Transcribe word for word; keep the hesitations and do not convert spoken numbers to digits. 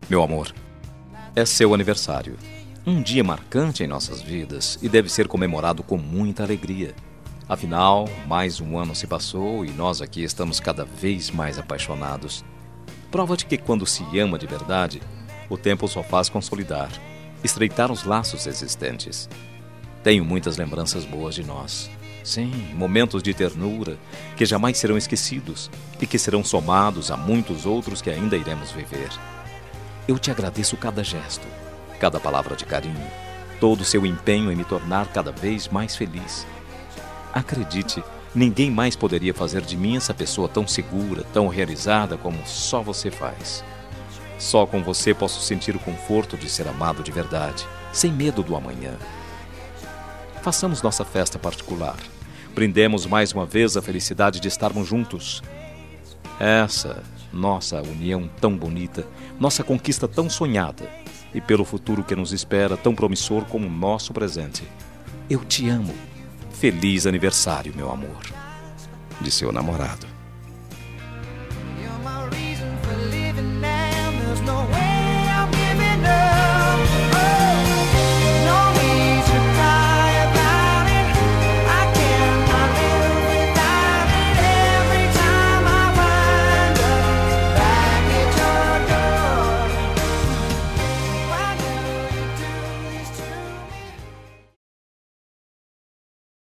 Meu amor, é seu aniversário. Um dia marcante em nossas vidas e deve ser comemorado com muita alegria. Afinal, mais um ano se passou e nós aqui estamos cada vez mais apaixonados. Prova de que quando se ama de verdade, o tempo só faz consolidar, estreitar os laços existentes. Tenho muitas lembranças boas de nós. Sim, momentos de ternura que jamais serão esquecidos e que serão somados a muitos outros que ainda iremos viver. Eu te agradeço cada gesto, cada palavra de carinho, todo o seu empenho em me tornar cada vez mais feliz. Acredite, ninguém mais poderia fazer de mim essa pessoa tão segura, tão realizada como só você faz. Só com você posso sentir o conforto de ser amado de verdade, sem medo do amanhã. Façamos nossa festa particular. Brindemos mais uma vez a felicidade de estarmos juntos. Essa nossa união tão bonita, nossa conquista tão sonhada e pelo futuro que nos espera tão promissor como o nosso presente. Eu te amo. Feliz aniversário, meu amor. De seu namorado.